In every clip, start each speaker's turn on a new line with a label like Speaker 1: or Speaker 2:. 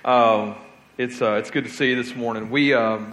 Speaker 1: It's good to see you this morning. We're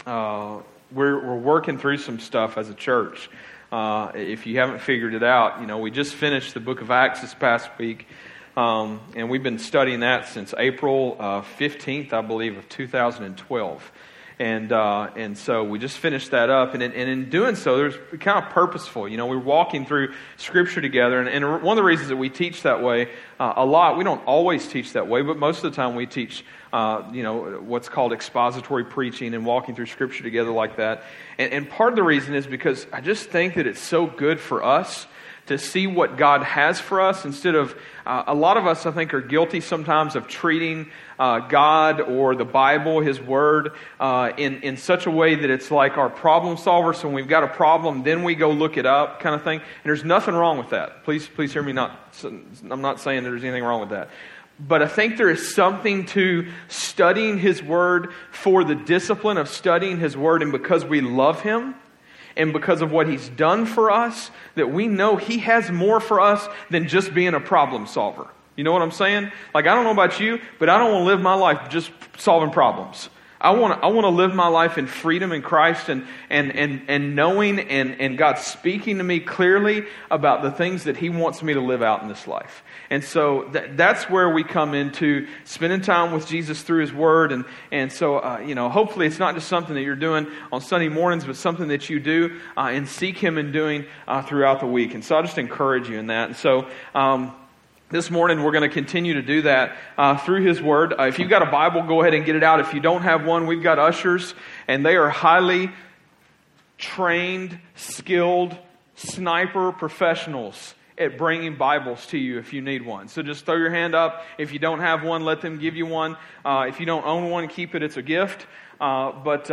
Speaker 1: working through some stuff as a church. If you haven't figured it out, we just finished the book of Acts this past week, and we've been studying that since April 15th, I believe, of 2012. And so we just finished that up, and in doing so, there's kind of purposeful. We're walking through Scripture together, and one of the reasons that we teach that way a lot, we don't always teach that way, but most of the time we teach, what's called expository preaching and walking through Scripture together like that. And part of the reason is because I just think that it's so good for us to see what God has for us instead of, a lot of us, I think, are guilty sometimes of treating God or the Bible, His Word, in such a way that it's like our problem solver. So when we've got a problem, then we go look it up kind of thing. And there's nothing wrong with that. Please hear me. I'm not saying there's anything wrong with that. But I think there is something to studying His Word for the discipline of studying His Word, and because we love Him, and because of what He's done for us, that we know He has more for us than just being a problem solver. You know what I'm saying? Like, I don't know about you, but I don't want to live my life just solving problems. I want to live my life in freedom in Christ and knowing and God speaking to me clearly about the things that He wants me to live out in this life. And so that's where we come into spending time with Jesus through His Word. And so, hopefully it's not just something that you're doing on Sunday mornings, but something that you do and seek Him in doing throughout the week. And so I just encourage you in that. And so, this morning, we're going to continue to do that through His Word. If you've got a Bible, go ahead and get it out. If you don't have one, we've got ushers, and they are highly trained, skilled, sniper professionals at bringing Bibles to you if you need one. So just throw your hand up. If you don't have one, let them give you one. If you don't own one, keep it. It's a gift. But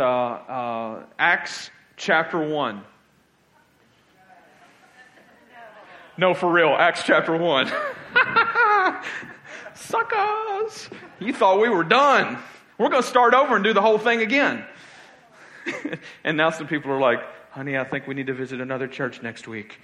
Speaker 1: Acts chapter 1. No, for real, Acts chapter 1. Suckers! You thought we were done. We're going to start over and do the whole thing again. And now some people are like, honey, I think we need to visit another church next week.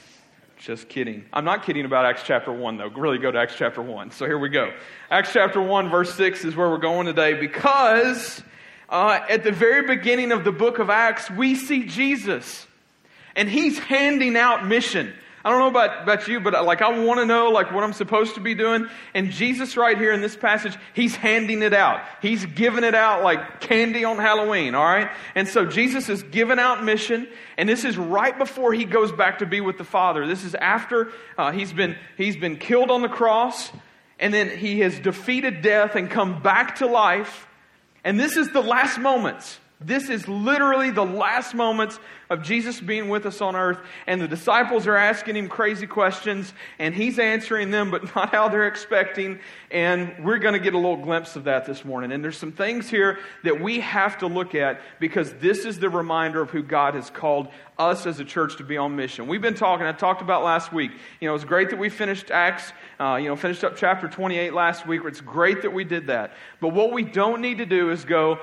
Speaker 1: Just kidding. I'm not kidding about Acts chapter 1, though. Really go to Acts chapter 1. So here we go. Acts chapter 1, verse 6 is where we're going today, because at the very beginning of the book of Acts, we see Jesus. And He's handing out mission. I don't know about you, but I want to know what I'm supposed to be doing. And Jesus right here in this passage, He's handing it out. He's giving it out like candy on Halloween, all right? And so Jesus is giving out mission, and this is right before He goes back to be with the Father. This is after he's been killed on the cross, and then He has defeated death and come back to life. And this is the last moments. This is literally the last moments of Jesus being with us on earth. And the disciples are asking Him crazy questions, and He's answering them, but not how they're expecting. And we're going to get a little glimpse of that this morning. And there's some things here that we have to look at, because this is the reminder of who God has called us as a church to be on mission. We've been talking, I talked about last week. It was great that we finished Acts, finished up chapter 28 last week. It's great that we did that. But what we don't need to do is go,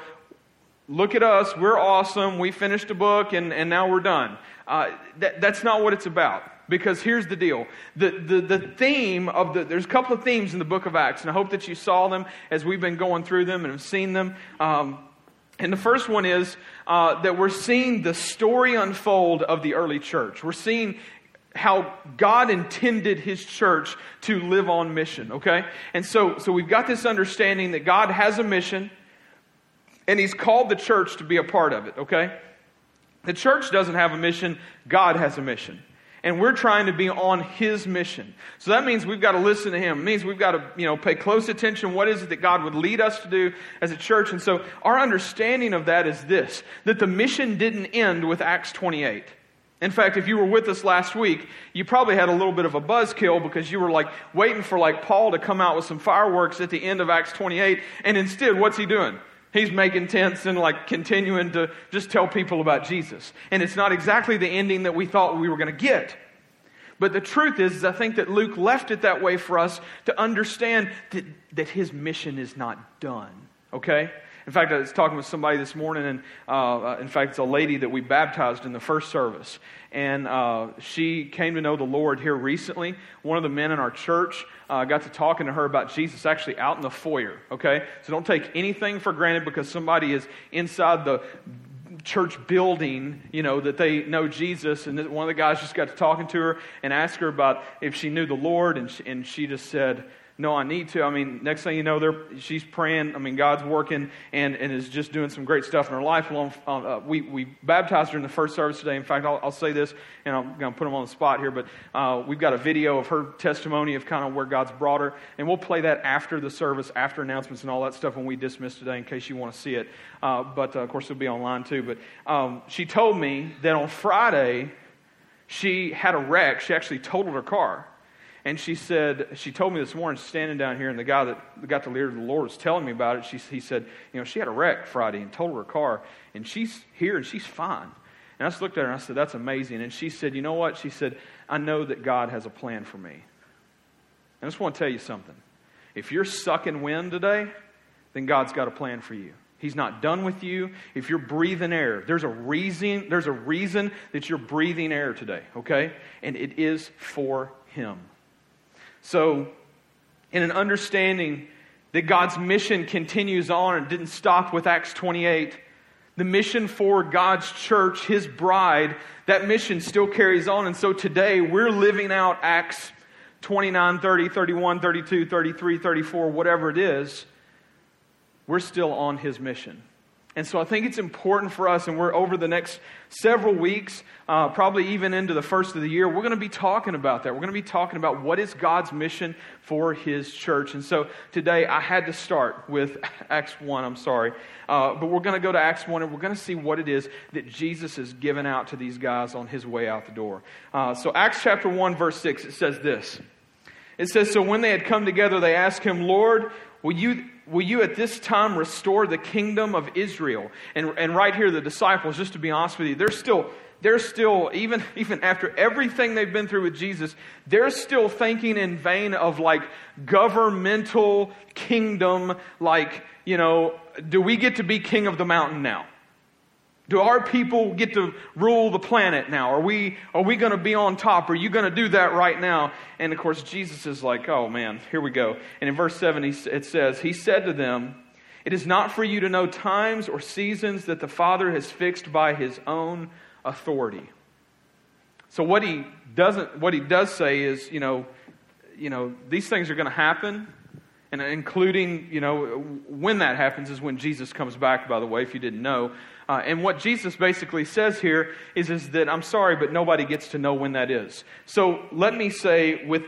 Speaker 1: look at us, we're awesome, we finished a book, and now we're done. That's not what it's about. Because here's the deal. The theme of there's a couple of themes in the book of Acts, and I hope that you saw them as we've been going through them and have seen them. And the first one is that we're seeing the story unfold of the early church. We're seeing how God intended His church to live on mission, okay? And so we've got this understanding that God has a mission, and He's called the church to be a part of it, okay? The church doesn't have a mission. God has a mission. And we're trying to be on His mission. So that means we've got to listen to Him. It means we've got to, pay close attention. What is it that God would lead us to do as a church? And so our understanding of that is this, that the mission didn't end with Acts 28. In fact, if you were with us last week, you probably had a little bit of a buzzkill, because you were waiting for Paul to come out with some fireworks at the end of Acts 28. And instead, what's he doing? He's making tents and continuing to just tell people about Jesus. And it's not exactly the ending that we thought we were going to get. But the truth is, I think that Luke left it that way for us to understand that His mission is not done. okay? In fact, I was talking with somebody this morning, and in fact, it's a lady that we baptized in the first service. And she came to know the Lord here recently. One of the men in our church got to talking to her about Jesus actually out in the foyer, okay? So don't take anything for granted because somebody is inside the church building, that they know Jesus. And one of the guys just got to talking to her and asked her about if she knew the Lord, and she just said, no, I need to. Next thing you know, she's praying. God's working and is just doing some great stuff in her life. We baptized her in the first service today. In fact, I'll say this, and I'm going to put them on the spot here, but we've got a video of her testimony of kind of where God's brought her, and we'll play that after the service, after announcements and all that stuff when we dismiss today in case you want to see it. But of course, it'll be online too. But she told me that on Friday, she had a wreck. She actually totaled her car. And she told me this morning, standing down here, and the guy that got the leader of the Lord was telling me about it. He said, she had a wreck Friday and totaled her car, and she's here and she's fine. And I just looked at her and I said, that's amazing. And she said, you know what? She said, I know that God has a plan for me. And I just want to tell you something. If you're sucking wind today, then God's got a plan for you. He's not done with you. If you're breathing air, there's a reason that you're breathing air today, okay? And it is for Him. So, in an understanding that God's mission continues on and didn't stop with Acts 28, the mission for God's church, His bride, that mission still carries on. And so today we're living out Acts 29, 30, 31, 32, 33, 34, whatever it is. We're still on His mission. And so I think it's important for us, and we're over the next several weeks, probably even into the first of the year, we're going to be talking about that. We're going to be talking about what is God's mission for His church. And so today I had to start with Acts 1, but we're going to go to Acts 1 and we're going to see what it is that Jesus has given out to these guys on His way out the door. So Acts chapter 1 verse 6, it says this. It says, so when they had come together, they asked Him, Lord, will you at this time restore the kingdom of Israel? And right here, the disciples, just to be honest with you, they're still, even after everything they've been through with Jesus, they're still thinking in vain of like governmental kingdom, do we get to be king of the mountain now? Do our people get to rule the planet now? Are we going to be on top? Are you going to do that right now? And of course, Jesus is like, oh man, here we go. And in verse 7, it says, He said to them, it is not for you to know times or seasons that the Father has fixed by His own authority. So what he does say is, these things are going to happen. And including, when that happens is when Jesus comes back, by the way, if you didn't know. And what Jesus basically says here is that, I'm sorry, but nobody gets to know when that is. So let me say with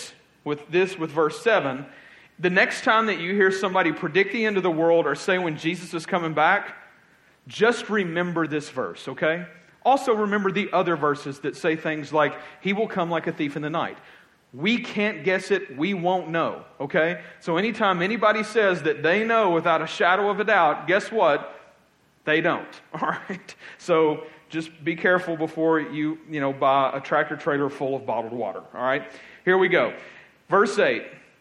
Speaker 1: verse 7, the next time that you hear somebody predict the end of the world or say when Jesus is coming back, just remember this verse, okay? Also remember the other verses that say things like, He will come like a thief in the night. We can't guess it. We won't know. Okay? So anytime anybody says that they know without a shadow of a doubt, guess what? They don't. All right? So just be careful before you buy a tractor trailer full of bottled water. All right? Here we go. Verse 8.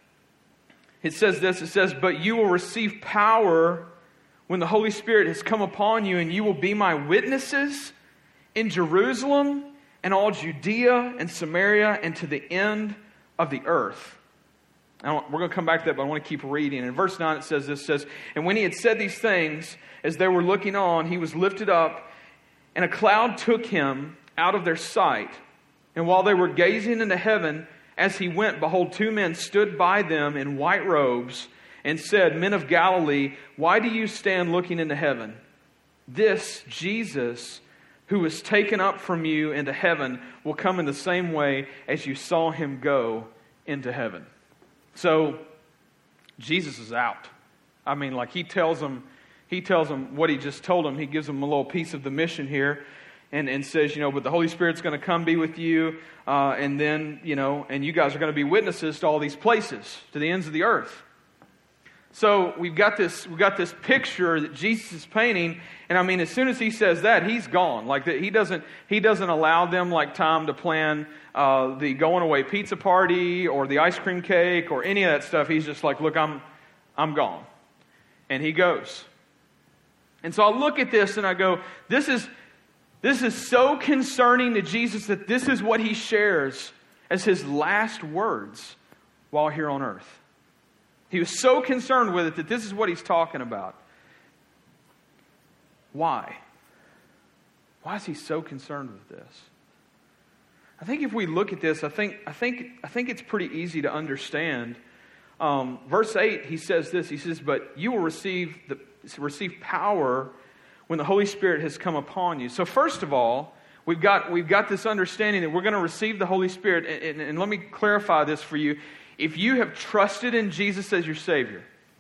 Speaker 1: It says this. It says, but you will receive power when the Holy Spirit has come upon you, and you will be my witnesses in Jerusalem and all Judea and Samaria and to the end of the earth. We're going to come back to that, but I want to keep reading. In verse 9 it says, and when He had said these things, as they were looking on, He was lifted up, and a cloud took Him out of their sight. And while they were gazing into heaven, as He went, behold, two men stood by them in white robes, and said, Men of Galilee, why do you stand looking into heaven? This Jesus, who was taken up from you into heaven, will come in the same way as you saw Him go into heaven. So, Jesus is out. He tells them what He just told them. He gives them a little piece of the mission here and says, but the Holy Spirit's going to come be with you. And then, and you guys are going to be witnesses to all these places, to the ends of the earth. So we've got this picture that Jesus is painting, and as soon as He says that, He's gone. He doesn't allow them time to plan the going away pizza party or the ice cream cake or any of that stuff. He's just like, look, I'm gone. And he goes. And so I look at this and I go, this is so concerning to Jesus that this is what he shares as his last words while here on earth. He was so concerned with it that this is what he's talking about. Why? Why is he so concerned with this? I think if we look at this, I think it's pretty easy to understand. Verse 8, he says this. He says, "But you will receive power when the Holy Spirit has come upon you." So first of all, we've got this understanding that we're going to receive the Holy Spirit. And let me clarify this for you. If you have trusted in Jesus as your Savior,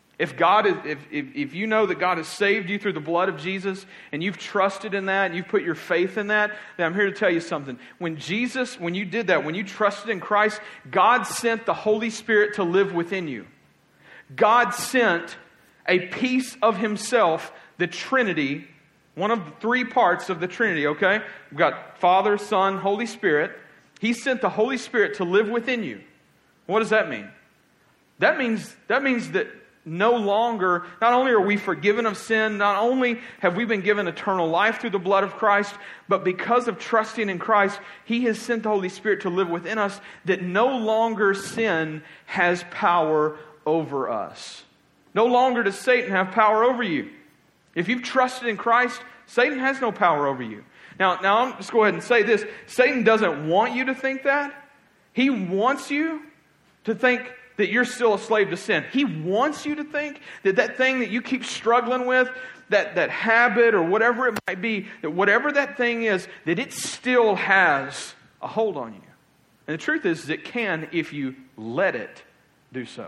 Speaker 1: if you know that God has saved you through the blood of Jesus, and you've trusted in that, and you've put your faith in that, then I'm here to tell you something. When you did that, when you trusted in Christ, God sent the Holy Spirit to live within you. God sent a piece of Himself, the Trinity, one of the three parts of the Trinity, okay? We've got Father, Son, Holy Spirit. He sent the Holy Spirit to live within you. What does that mean? That means that no longer, not only are we forgiven of sin, not only have we been given eternal life through the blood of Christ, but because of trusting in Christ, He has sent the Holy Spirit to live within us, that no longer sin has power over us. No longer does Satan have power over you. If you've trusted in Christ, Satan has no power over you. Now I'm just go ahead and say this. Satan doesn't want you to think that. He wants you to think that you're still a slave to sin. He wants you to think that thing that you keep struggling with, that habit or whatever it might be, that whatever that thing is, that it still has a hold on you. And the truth is it can if you let it do so.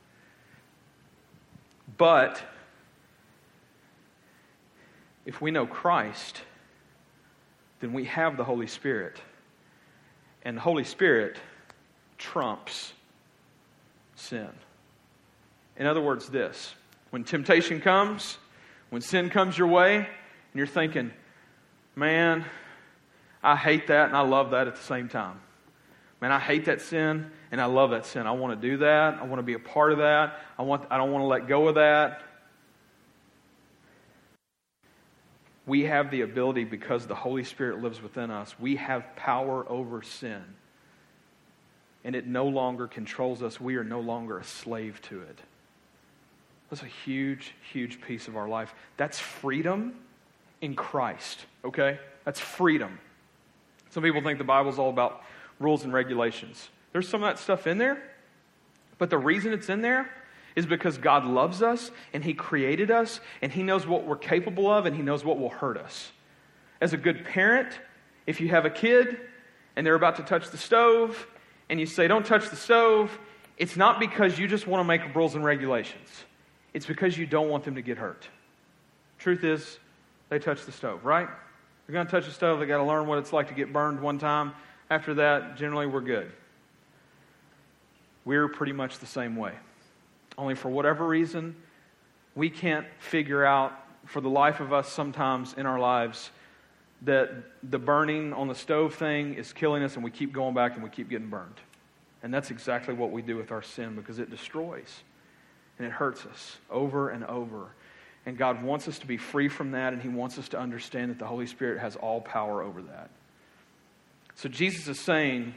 Speaker 1: But if we know Christ, then we have the Holy Spirit. And the Holy Spirit trumps sin. In other words, this. When temptation comes, when sin comes your way, and you're thinking, man, I hate that and I love that at the same time. Man, I hate that sin and I love that sin. I want to do that. I want to be a part of that. I don't want to let go of that. We have the ability, because the Holy Spirit lives within us, we have power over sin. And it no longer controls us. We are no longer a slave to it. That's a huge, huge piece of our life. That's freedom in Christ, okay? That's freedom. Some people think the Bible's all about rules and regulations. There's some of that stuff in there, but the reason it's in there is because God loves us, and He created us, and He knows what we're capable of, and He knows what will hurt us. As a good parent, if you have a kid, and they're about to touch the stove, and you say, don't touch the stove, it's not because you just want to make rules and regulations. It's because you don't want them to get hurt. Truth is, they touch the stove, right? They're going to touch the stove, they got to learn what it's like to get burned one time. After that, generally we're good. We're pretty much the same way. Only for whatever reason, we can't figure out, for the life of us sometimes in our lives, that the burning on the stove thing is killing us, and we keep going back and we keep getting burned. And that's exactly what we do with our sin, because it destroys and it hurts us over and over. And God wants us to be free from that, and He wants us to understand that the Holy Spirit has all power over that. So Jesus is saying,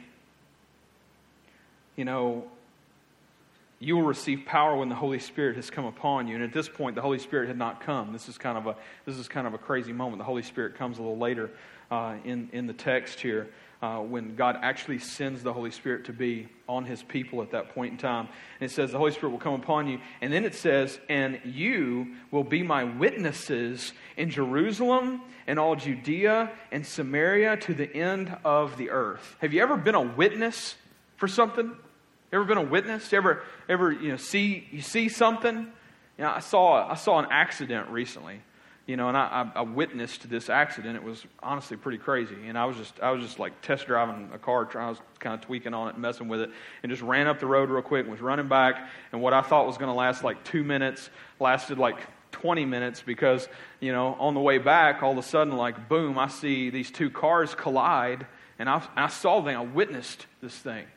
Speaker 1: you will receive power when the Holy Spirit has come upon you. And at this point, the Holy Spirit had not come. This is kind of a crazy moment. The Holy Spirit comes a little later in the text here, when God actually sends the Holy Spirit to be on His people at that point in time. And it says the Holy Spirit will come upon you. And then it says, and you will be my witnesses in Jerusalem and all Judea and Samaria to the end of the earth. Have you ever been a witness for something? Ever been a witness? Ever see something? I saw an accident recently, and I witnessed this accident. It was honestly pretty crazy, and I was just like test driving a car. I was kind of tweaking on it, and messing with it, and just ran up the road real quick and was running back. And what I thought was going to last like 2 minutes lasted like 20 minutes, because on the way back, all of a sudden, like boom, I see these two cars collide, and I saw the thing. I witnessed this thing.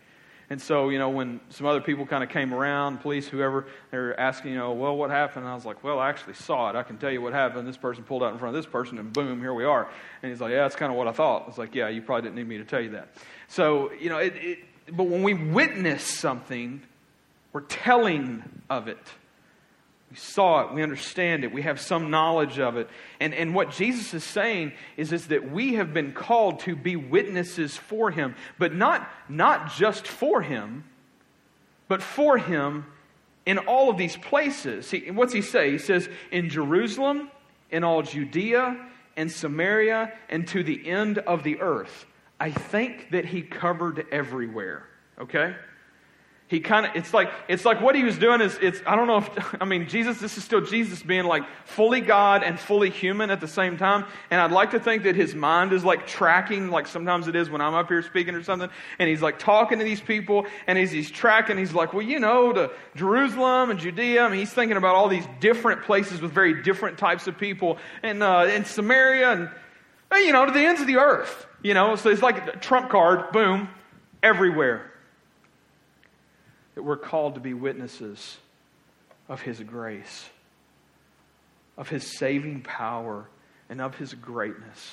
Speaker 1: And so, when some other people kind of came around, police, whoever, they were asking, well, what happened? And I was like, well, I actually saw it. I can tell you what happened. This person pulled out in front of this person, and boom, here we are. And he's like, yeah, that's kind of what I thought. I was like, yeah, you probably didn't need me to tell you that. So, but when we witness something, we're telling of it. We saw it. We understand it. We have some knowledge of it. And what Jesus is saying is that we have been called to be witnesses for Him. But not just for Him, but for Him in all of these places. What's He say? He says, in Jerusalem, in all Judea, and Samaria, and to the end of the earth. I think that He covered everywhere. Okay? He it's like what He was doing is, I don't know if, Jesus, this is still Jesus being like fully God and fully human at the same time. And I'd like to think that His mind is like tracking, like sometimes it is when I'm up here speaking or something. And He's like talking to these people, and he's tracking, He's like, well, to Jerusalem and Judea. He's thinking about all these different places with very different types of people. And Samaria and, to the ends of the earth. So it's like a trump card, boom, everywhere. That we're called to be witnesses of His grace, of His saving power, and of His greatness.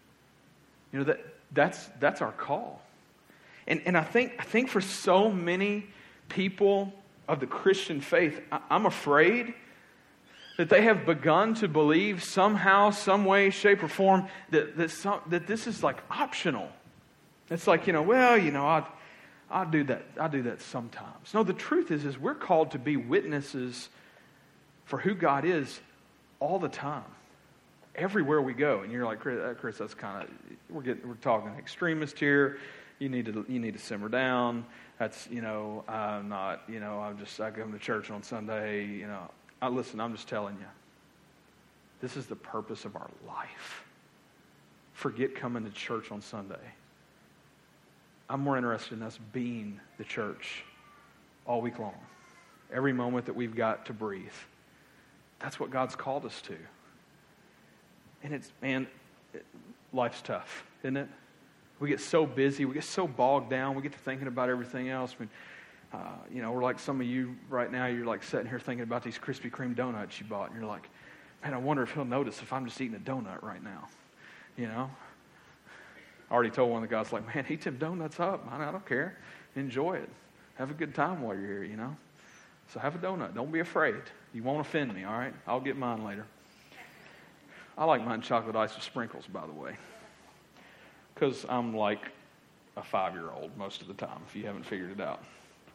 Speaker 1: That's our call. And I think for so many people of the Christian faith, I'm afraid that they have begun to believe somehow, some way, shape, or form that this is like optional. It's like, I'll do that sometimes. No, the truth is we're called to be witnesses for who God is all the time, everywhere we go. And you're like, Chris, that's kind of we're talking extremist here. You need to simmer down. That's I'm not I come to church on Sunday. Listen, I'm just telling you, this is the purpose of our life. Forget coming to church on Sunday. I'm more interested in us being the church all week long. Every moment that we've got to breathe. That's what God's called us to. And life's tough, isn't it? We get so busy. We get so bogged down. We get to thinking about everything else. We're like some of you right now. You're like sitting here thinking about these Krispy Kreme donuts you bought. And you're like, man, I wonder if He'll notice if I'm just eating a donut right now. I already told one of the guys, like, man, eat them donuts up. I don't care. Enjoy it. Have a good time while you're here, So have a donut. Don't be afraid. You won't offend me, all right? I'll get mine later. I like mine chocolate ice with sprinkles, by the way. Because I'm like a 5-year-old most of the time, if you haven't figured it out.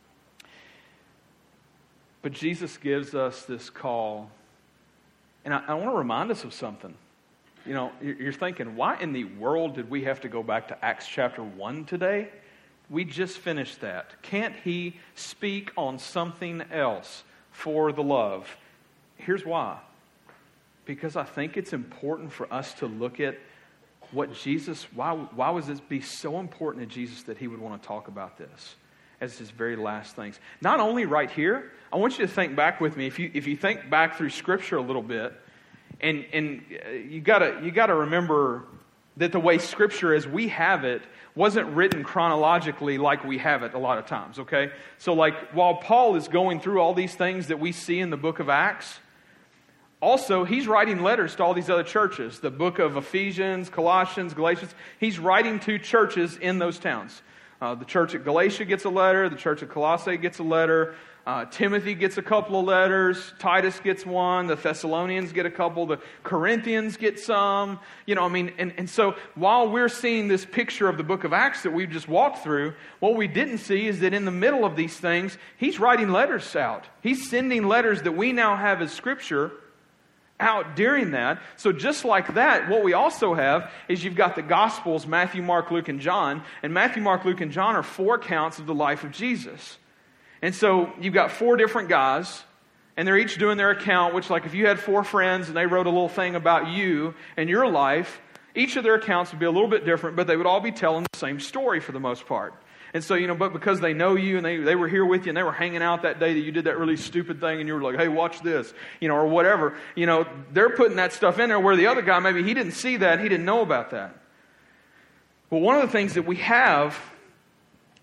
Speaker 1: But Jesus gives us this call. And I want to remind us of something. You're thinking, why in the world did we have to go back to Acts chapter 1 today? We just finished that. Can't He speak on something else for the love? Here's why. Because I think it's important for us to look at what Jesus, why was this be so important to Jesus that He would want to talk about this as His very last things? Not only right here, I want you to think back with me. If you think back through Scripture a little bit, and you gotta remember that the way Scripture as we have it wasn't written chronologically like we have it a lot of times, okay? So like while Paul is going through all these things that we see in the book of Acts, also he's writing letters to all these other churches. The book of Ephesians, Colossians, Galatians, he's writing to churches in those towns. The church at Galatia gets a letter. The church at Colossae gets a letter. Timothy gets a couple of letters. Titus gets one. The Thessalonians get a couple. The Corinthians get some. And so while we're seeing this picture of the book of Acts that we've just walked through, what we didn't see is that in the middle of these things, he's writing letters out. He's sending letters that we now have as Scripture out during that. So just like that, what we also have is you've got the Gospels, Matthew, Mark, Luke, and John. And Matthew, Mark, Luke, and John are 4 accounts of the life of Jesus. And so you've got 4 different guys, and they're each doing their account, which like if you had 4 friends and they wrote a little thing about you and your life, each of their accounts would be a little bit different, but they would all be telling the same story for the most part. And so, but because they know you and they were here with you and they were hanging out that day that you did that really stupid thing and you were like, hey, watch this, or whatever, they're putting that stuff in there where the other guy, maybe he didn't see that, he didn't know about that. Well, one of the things that we have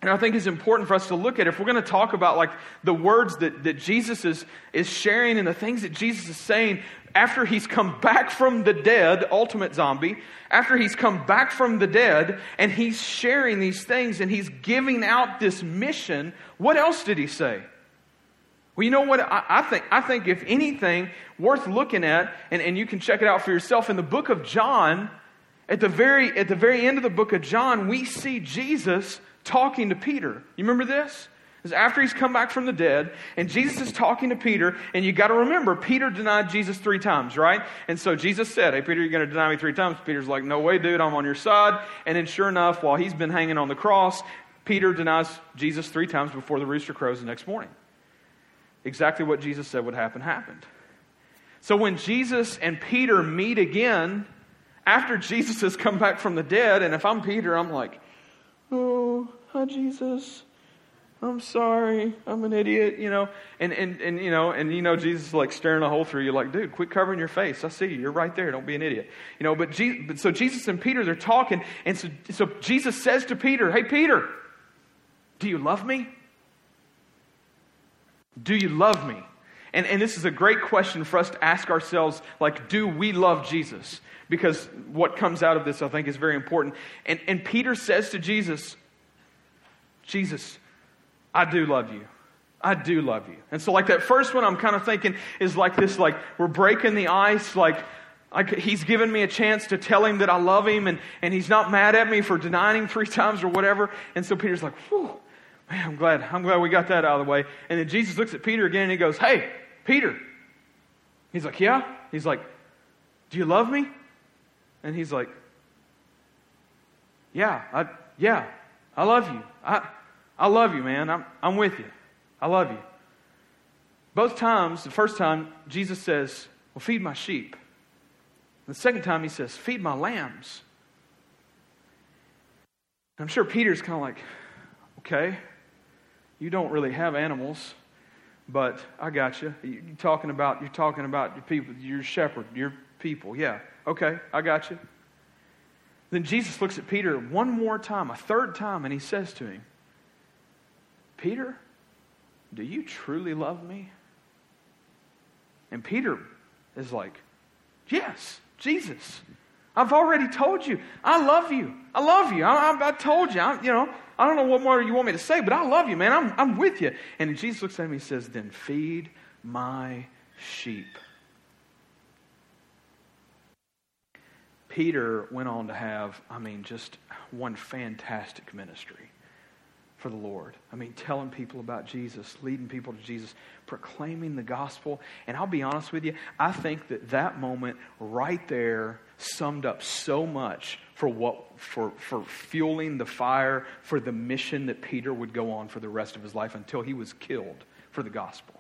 Speaker 1: And I think it's important for us to look at, if we're going to talk about like the words that Jesus is sharing and the things that Jesus is saying after he's come back from the dead, ultimate zombie, after he's come back from the dead and he's sharing these things and he's giving out this mission, what else did he say? Well, you know what I think if anything worth looking at, and you can check it out for yourself, in the book of John, at the very end of the book of John, we see Jesus talking to Peter. You remember this? It's after he's come back from the dead, and Jesus is talking to Peter, and you got to remember, Peter denied Jesus 3 times, right? And so Jesus said, "Hey, Peter, you're going to deny me 3 times." Peter's like, "No way, dude, I'm on your side." And then sure enough, while he's been hanging on the cross, Peter denies Jesus 3 times before the rooster crows the next morning. Exactly what Jesus said would happen, happened. So when Jesus and Peter meet again, after Jesus has come back from the dead, and if I'm Peter, I'm like, "Oh, hi, Jesus. I'm sorry. I'm an idiot," and Jesus is like staring a hole through you, like, "Dude, quit covering your face. I see you. You're right there. Don't be an idiot." But so Jesus and Peter, they're talking, and so Jesus says to Peter, "Hey, Peter, do you love me? Do you love me?" And this is a great question for us to ask ourselves, like, do we love Jesus? Because what comes out of this, I think, is very important. And Peter says to Jesus, "Jesus, I do love you. I do love you." And so like that first one I'm kind of thinking is like this, like we're breaking the ice, like he's given me a chance to tell him that I love him, and he's not mad at me for denying him 3 times or whatever. And so Peter's like, "Whew, man, I'm glad we got that out of the way." And then Jesus looks at Peter again and he goes, "Hey, Peter." He's like, "Yeah?" He's like, "Do you love me?" And he's like, "Yeah, I love you. I love you, man. I'm with you. I love you." Both times, the first time, Jesus says, "Well, feed my sheep." The second time he says, "Feed my lambs." And I'm sure Peter's kind of like, "Okay, you don't really have animals, but I got you. You're talking about your people, your shepherd, your people. Yeah, okay, I got you." Then Jesus looks at Peter one more time, a third time, and he says to him, "Peter, do you truly love me?" And Peter is like, "Yes, Jesus, I've already told you. I love you. I love you. I told you. I don't know what more you want me to say, but I love you, man. I'm with you." And Jesus looks at him and he says, "Then feed my sheep." Peter went on to have, just one fantastic ministry for the Lord. Telling people about Jesus, leading people to Jesus, proclaiming the gospel. And I'll be honest with you, I think that moment right there summed up so much for fueling the fire for the mission that Peter would go on for the rest of his life until he was killed for the gospel.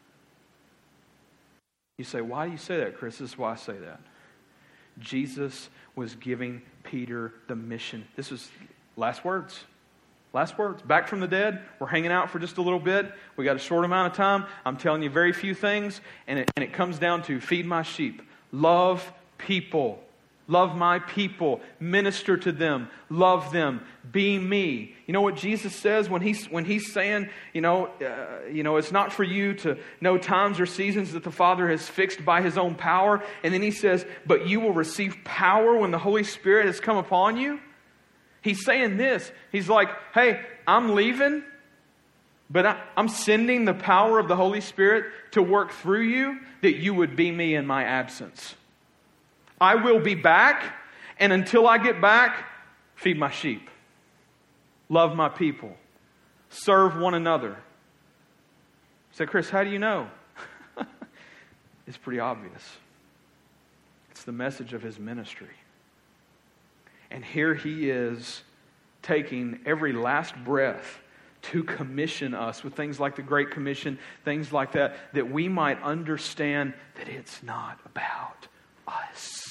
Speaker 1: You say, "Why do you say that, Chris?" This is why I say that. Jesus was giving Peter the mission. This was last words. Last words. Back from the dead. We're hanging out for just a little bit. We got a short amount of time. I'm telling you very few things. And it comes down to feed my sheep. Love people. Love my people. Minister to them. Love them. Be me. You know what Jesus says when he's saying, it's not for you to know times or seasons that the Father has fixed by His own power. And then He says, "But you will receive power when the Holy Spirit has come upon you." He's saying this. He's like, "Hey, I'm leaving, but I'm sending the power of the Holy Spirit to work through you that you would be me in my absence. I will be back, and until I get back, feed my sheep. Love my people. Serve one another." You say, "Chris, how do you know?" It's pretty obvious. It's the message of His ministry. And here He is taking every last breath to commission us with things like the Great Commission, things like that we might understand that it's not about us.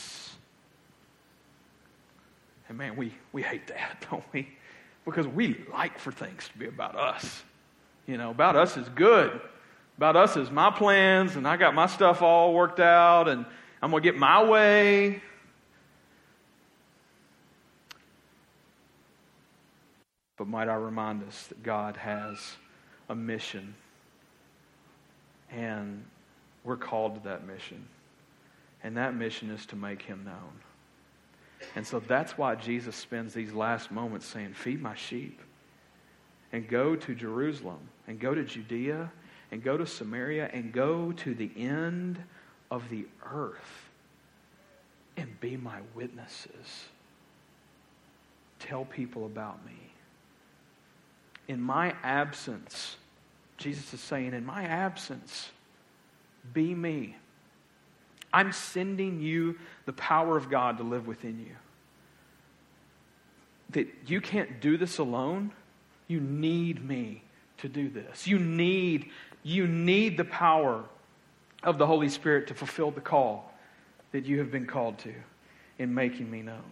Speaker 1: And man, we hate that, don't we? Because we like for things to be about us. About us is good. About us is my plans, and I got my stuff all worked out, and I'm going to get my way. But might I remind us that God has a mission, and we're called to that mission. And that mission is to make Him known. And so that's why Jesus spends these last moments saying, feed my sheep. And go to Jerusalem, and go to Judea, and go to Samaria, and go to the end of the earth, and be my witnesses. Tell people about me. In my absence, Jesus is saying, in my absence, be me. I'm sending you the power of God to live within you. That you can't do this alone. You need me to do this. You need the power of the Holy Spirit to fulfill the call that you have been called to in making me known.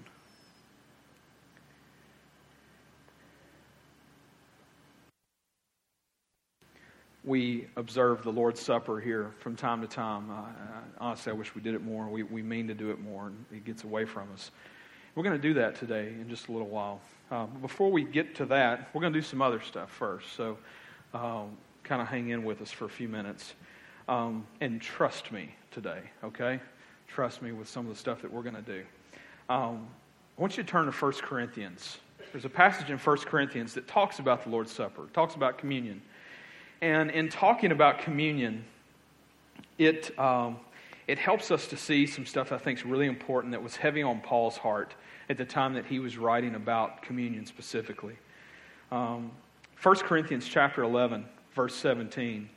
Speaker 1: We observe the Lord's Supper here from time to time. Honestly, I wish we did it more. We mean to do it more, and it gets away from us. We're going to do that today in just a little while. Before we get to that, we're going to do some other stuff first. So kind of hang in with us for a few minutes. And trust me today, okay? Trust me with some of the stuff that we're going to do. I want you to turn to 1 Corinthians. There's a passage in 1 Corinthians that talks about the Lord's Supper. It talks about communion. And in talking about communion, it helps us to see some stuff I think is really important that was heavy on Paul's heart at the time that he was writing about communion specifically. 1 Corinthians chapter 11, verse 17.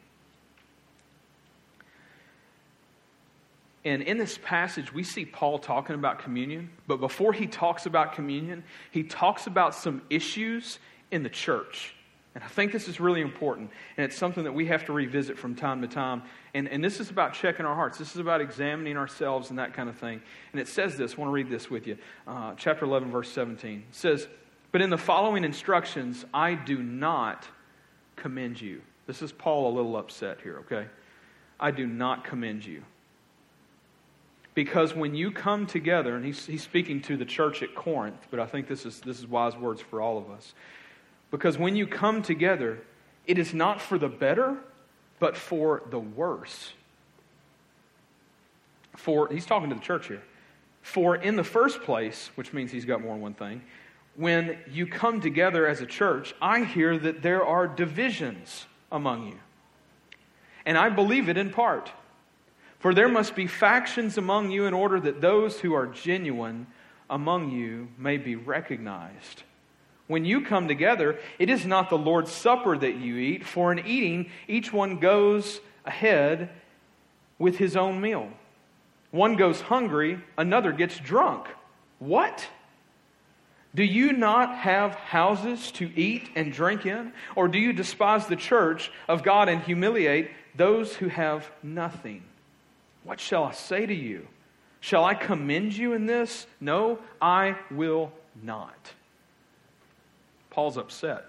Speaker 1: And in this passage, we see Paul talking about communion. But before he talks about communion, he talks about some issues in the church. And I think this is really important, and it's something that we have to revisit from time to time. And this is about checking our hearts. This is about examining ourselves and that kind of thing. And it says this. I want to read this with you. Chapter 11, verse 17. It says, "But in the following instructions, I do not commend you." This is Paul a little upset here, okay? "I do not commend you. Because when you come together," and he's speaking to the church at Corinth, but I think this is wise words for all of us. "Because when you come together, it is not for the better, but for the worse." He's talking to the church here. "For in the first place," which means he's got more than one thing, "when you come together as a church, I hear that there are divisions among you. And I believe it in part. For there must be factions among you in order that those who are genuine among you may be recognized. When you come together, it is not the Lord's Supper that you eat, for in eating, each one goes ahead with his own meal. One goes hungry, another gets drunk. What? Do you not have houses to eat and drink in? Or do you despise the church of God and humiliate those who have nothing? What shall I say to you? Shall I commend you in this? No, I will not." Paul's upset.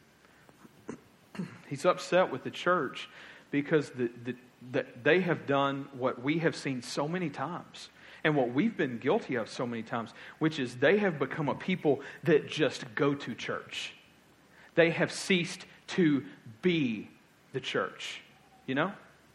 Speaker 1: He's upset with the church because they have done what we have seen so many times and what we've been guilty of so many times, which is they have become a people that just go to church. They have ceased to be the church, you know?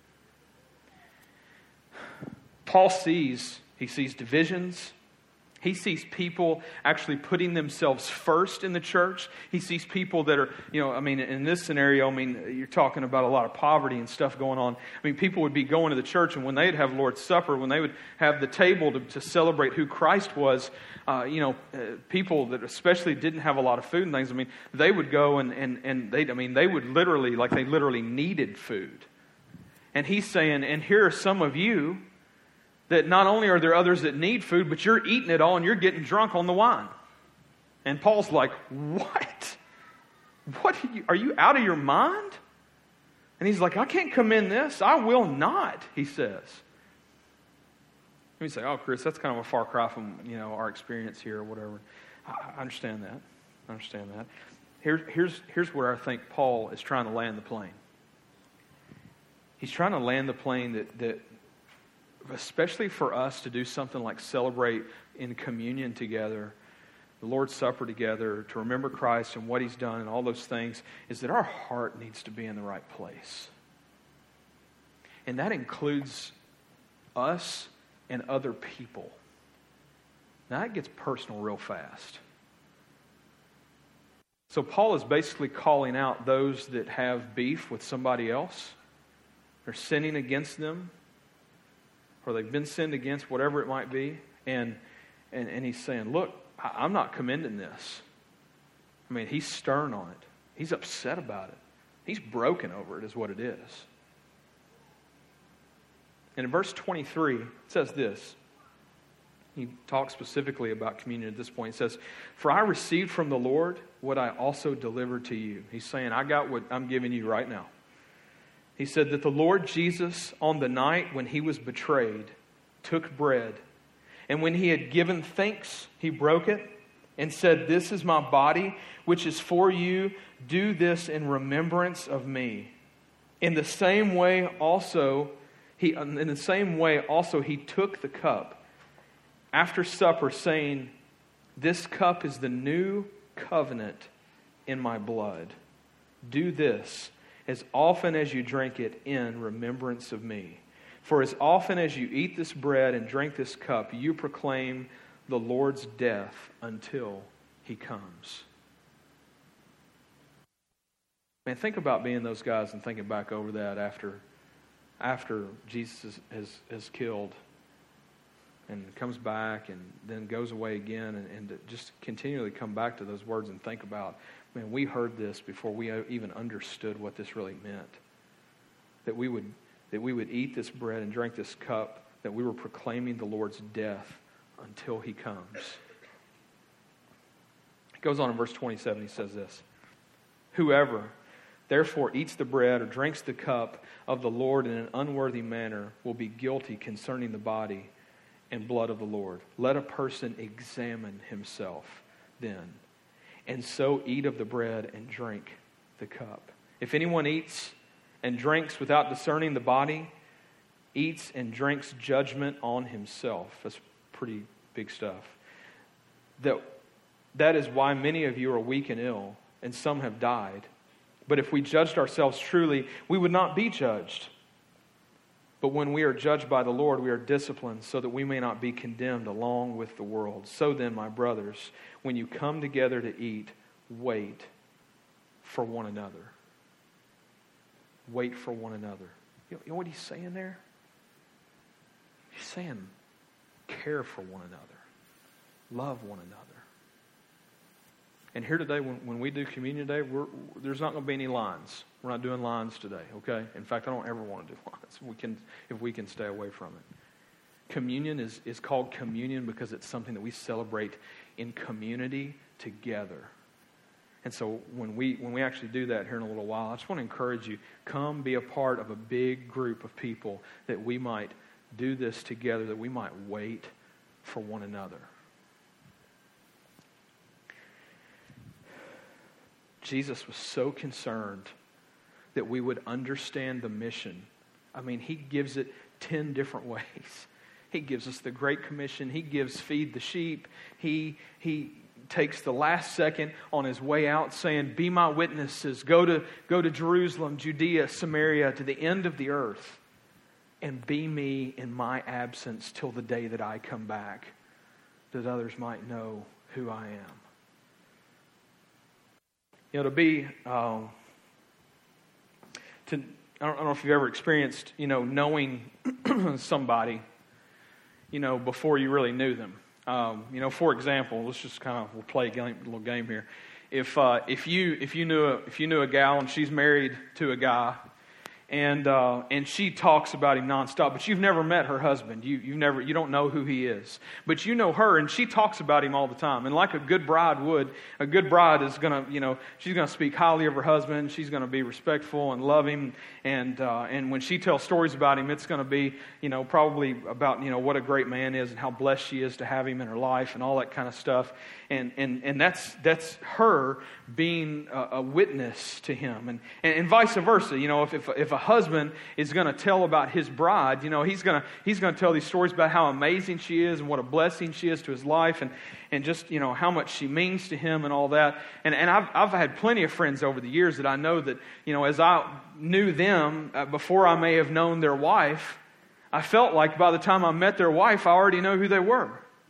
Speaker 1: Paul sees divisions. He sees people actually putting themselves first in the church. He sees people that are, in this scenario, you're talking about a lot of poverty and stuff going on. People would be going to the church, and when they'd have Lord's Supper, when they would have the table to celebrate who Christ was, people that especially didn't have a lot of food and things, they would go and they would literally, like they literally needed food. And he's saying, and here are some of you that not only are there others that need food, but you're eating it all and you're getting drunk on the wine. And Paul's like, what? What are you out of your mind? And he's like, I can't commend this. I will not, he says. You say, oh, Chris, that's kind of a far cry from our experience here or whatever. I understand that. Here's where I think Paul is trying to land the plane. He's trying to land the plane that especially for us to do something like celebrate in communion together, the Lord's Supper together, to remember Christ and what He's done and all those things, is that our heart needs to be in the right place. And that includes us and other people. Now that gets personal real fast. So Paul is basically calling out those that have beef with somebody else. They're sinning against them, or they've been sinned against, whatever it might be. And he's saying, look, I'm not commending this. I mean, he's stern on it. He's upset about it. He's broken over it, is what it is. And in verse 23, it says this. He talks specifically about communion at this point. He says, "For I received from the Lord what I also delivered to you." He's saying, I got what I'm giving you right now. He said that the Lord Jesus, on the night when He was betrayed, took bread. And when He had given thanks, He broke it and said, "This is my body, which is for you. Do this in remembrance of me." In the same way also, He took the cup after supper, saying, "This cup is the new covenant in my blood. Do this as often as you drink it in remembrance of me. For as often as you eat this bread and drink this cup, you proclaim the Lord's death until He comes." Man, think about being those guys and thinking back over that after Jesus has killed and comes back and then goes away again, and to just continually come back to those words and think about, man, we heard this before we even understood what this really meant. That we would eat this bread and drink this cup, that we were proclaiming the Lord's death until He comes. It goes on in verse 27, he says this, "Whoever therefore eats the bread or drinks the cup of the Lord in an unworthy manner will be guilty concerning the body and blood of the Lord. Let a person examine himself then, and so eat of the bread and drink the cup. If anyone eats and drinks without discerning the body, eats and drinks judgment on himself." That's pretty big stuff. That is why many of you are weak and ill, and some have died. But if we judged ourselves truly, we would not be judged. But when we are judged by the Lord, we are disciplined so that we may not be condemned along with the world. So then, my brothers, when you come together to eat, wait for one another. Wait for one another. You know what he's saying there? He's saying, care for one another. Love one another. And here today, when we do communion today, there's not going to be any lines. We're not doing lines today, okay? In fact, I don't ever want to do lines if we can stay away from it. Communion is called communion because it's something that we celebrate in community together. And so when we actually do that here in a little while, I just want to encourage you, come be a part of a big group of people that we might do this together, that we might wait for one another. Jesus was so concerned that we would understand the mission. I mean, He gives it 10 different ways. He gives us the Great Commission. He gives feed the sheep. He takes the last second on His way out saying, be my witnesses. Go to Jerusalem, Judea, Samaria, to the end of the earth. And be me in my absence till the day that I come back, that others might know who I am. You know, to be, I don't know if you've ever experienced, knowing somebody, before you really knew them. For example, let's just we'll play a little game here. If you knew a gal and she's married to a guy, and she talks about him nonstop, but you've never met her husband. You don't know who he is, but you know her, and she talks about him all the time. And like a good bride would, a good bride is gonna, she's gonna speak highly of her husband. She's gonna be respectful and love him, and when she tells stories about him, it's gonna be, probably about, what a great man is and how blessed she is to have him in her life and all that kind of stuff. And that's her being a witness to him, and vice versa. If a husband is going to tell about his bride, he's going to tell these stories about how amazing she is and what a blessing she is to his life and just, how much she means to him and all that. And I've had plenty of friends over the years that I know that, as I knew them before I may have known their wife, I felt like by the time I met their wife, I already know who they were.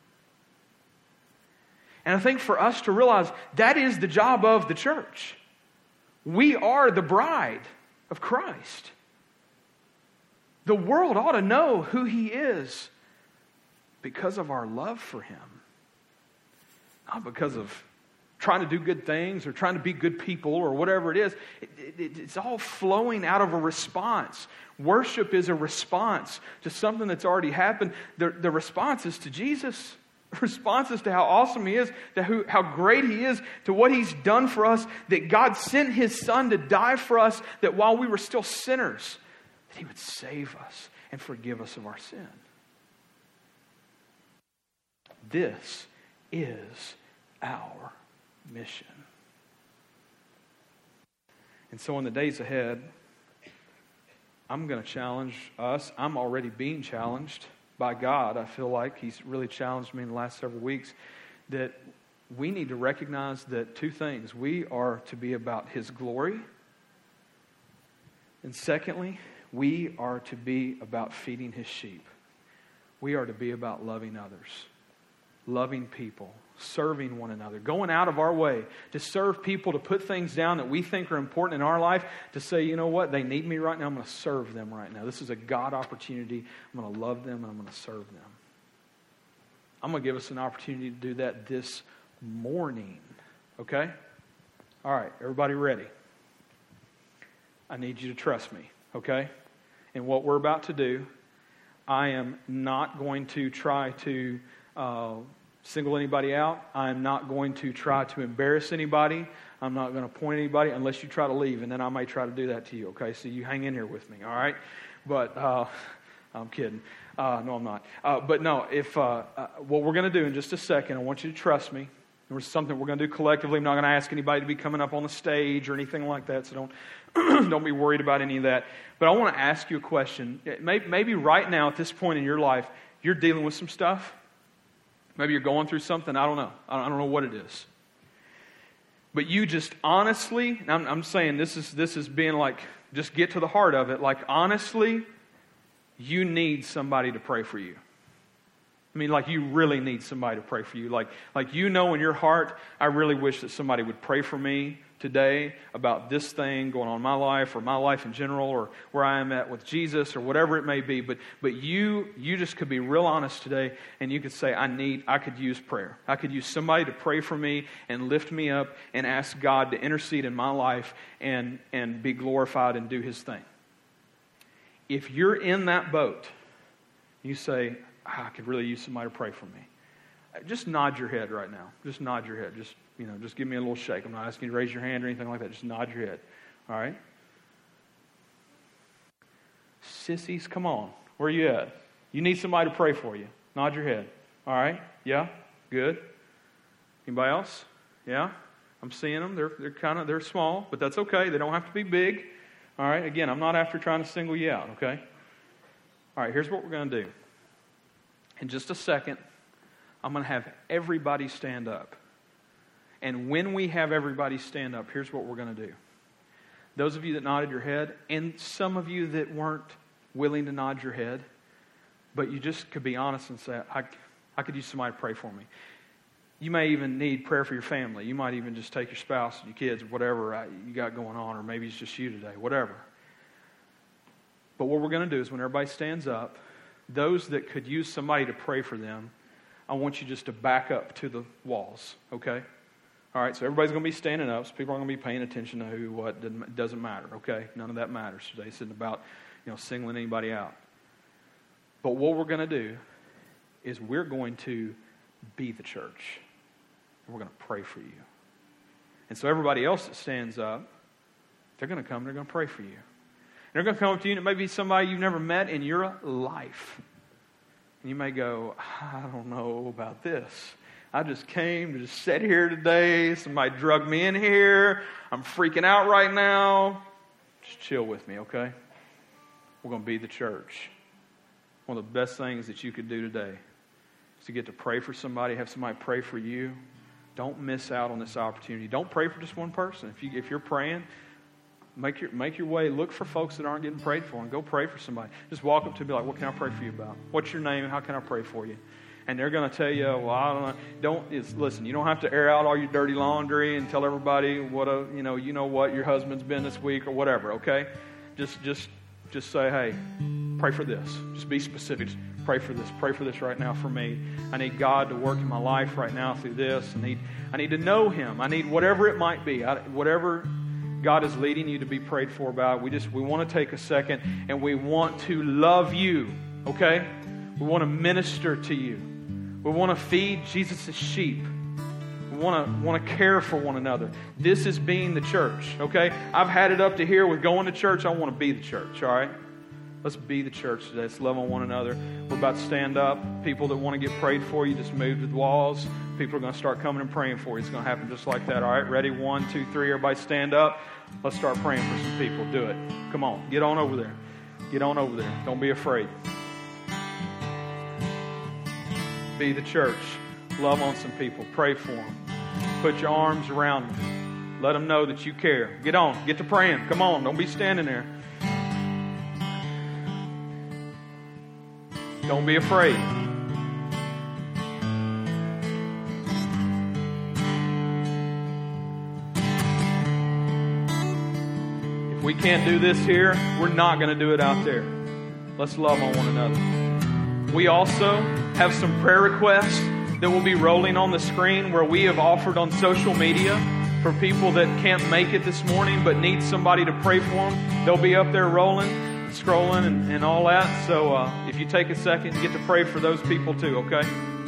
Speaker 1: And I think for us to realize that is the job of the church. We are the bride of Christ. The world ought to know who He is because of our love for Him. Not because of trying to do good things or trying to be good people or whatever it is. It's all flowing out of a response. Worship is a response to something that's already happened. The response is to Jesus. Response is to how awesome He is, to how great He is, to what He's done for us, that God sent His Son to die for us, that while we were still sinners, that He would save us and forgive us of our sin. This is our mission. And so in the days ahead, I'm going to challenge us. I'm already being challenged by God. I feel like He's really challenged me in the last several weeks that we need to recognize that two things. We are to be about His glory. And secondly, we are to be about feeding His sheep. We are to be about loving others, loving people, serving one another, going out of our way to serve people, to put things down that we think are important in our life, to say, you know what, they need me right now, I'm going to serve them right now. This is a God opportunity. I'm going to love them and I'm going to serve them. I'm going to give us an opportunity to do that this morning. Okay? All right, everybody ready? I need you to trust me, okay? And what we're about to do, I am not going to try to single anybody out. I'm not going to try to embarrass anybody. I'm not going to point anybody unless you try to leave, and then I may try to do that to you, okay? So you hang in here with me, all right? But I'm kidding. No, I'm not. But no, if what we're going to do in just a second, I want you to trust me. There's something we're going to do collectively. I'm not going to ask anybody to be coming up on the stage or anything like that, so don't be worried about any of that. But I want to ask you a question. Maybe right now at this point in your life, you're dealing with some stuff. Maybe you're going through something. I don't know. I don't know what it is. But you just honestly, I'm saying this is being like, just get to the heart of it. Like honestly, you need somebody to pray for you. I mean, like you really need somebody to pray for you. Like you know in your heart, I really wish that somebody would pray for me today about this thing going on in my life or my life in general or where I am at with Jesus or whatever it may be. But you just could be real honest today and you could say, I could use prayer. I could use somebody to pray for me and lift me up and ask God to intercede in my life and be glorified and do His thing. If you're in that boat, you say, I could really use somebody to pray for me. Just nod your head right now. Just nod your head. Just give me a little shake. I'm not asking you to raise your hand or anything like that. Just nod your head. All right? Sissies, come on. Where are you at? You need somebody to pray for you. Nod your head. All right? Yeah? Good. Anybody else? Yeah? I'm seeing them. They're small, but that's okay. They don't have to be big. All right? Again, I'm not after trying to single you out, okay? All right, here's what we're going to do. In just a second, I'm going to have everybody stand up. And when we have everybody stand up, here's what we're going to do. Those of you that nodded your head, and some of you that weren't willing to nod your head, but you just could be honest and say, I could use somebody to pray for me. You may even need prayer for your family. You might even just take your spouse and your kids or whatever you got going on, or maybe it's just you today, whatever. But what we're going to do is when everybody stands up, those that could use somebody to pray for them, I want you just to back up to the walls, okay? All right, so everybody's going to be standing up, so people are going to be paying attention to who, what, doesn't matter, okay? None of that matters today. It's not about, singling anybody out. But what we're going to do is we're going to be the church. And we're going to pray for you. And so everybody else that stands up, they're going to come, they're going to pray for you. They're going to come up to you, and it may be somebody you've never met in your life. And you may go, I don't know about this. I just came to just sit here today. Somebody drugged me in here. I'm freaking out right now. Just chill with me, okay? we're going to be the church. One of the best things that you could do today is to get to pray for somebody, have somebody pray for you. Don't miss out on this opportunity. Don't pray for just one person. If you're praying, make your way. Look for folks that aren't getting prayed for and go pray for somebody. Just walk up to them and be like, what can I pray for you about? What's your name? How can I pray for you? And they're going to tell you, well, I don't know. Listen, you don't have to air out all your dirty laundry and tell everybody what what your husband's been this week or whatever, okay? Just say, hey, pray for this. Just be specific. Just pray for this. Pray for this right now for me. I need God to work in my life right now through this. I need to know Him. I need whatever it might be. Whatever God is leading you to be prayed for about. We want to take a second and we want to love you, okay? We want to minister to you. We want to feed Jesus' sheep. We want to care for one another. This is being the church, okay? I've had it up to here with going to church. I want to be the church, all right? Let's be the church today. Let's love on one another. We're about to stand up. People that want to get prayed for, you just move to the walls. People are going to start coming and praying for you. It's going to happen just like that, all right? Ready? 1, 2, 3. Everybody stand up. Let's start praying for some people. Do it. Come on. Get on over there. Get on over there. Don't be afraid. Be the church. Love on some people. Pray for them. Put your arms around them. Let them know that you care. Get on. Get to praying. Come on. Don't be standing there. Don't be afraid. If we can't do this here, we're not going to do it out there. Let's love on one another. We also have some prayer requests that will be rolling on the screen where we have offered on social media for people that can't make it this morning but need somebody to pray for them. They'll be up there rolling, scrolling and all that. So if you take a second, get to pray for those people too, okay?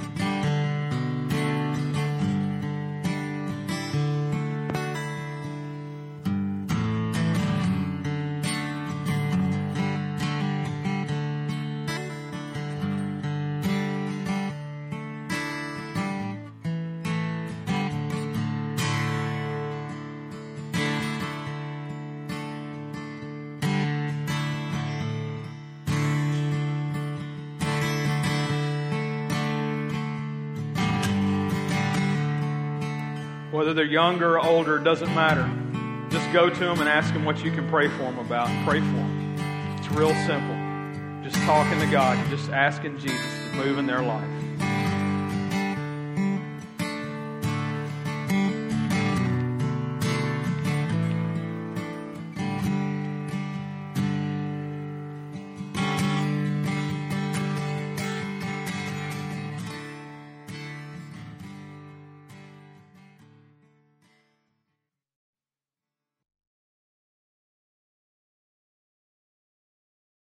Speaker 1: Whether they're younger or older, it doesn't matter. Just go to them and ask them what you can pray for them about. Pray for them. It's real simple. Just talking to God, just asking Jesus to move in their life.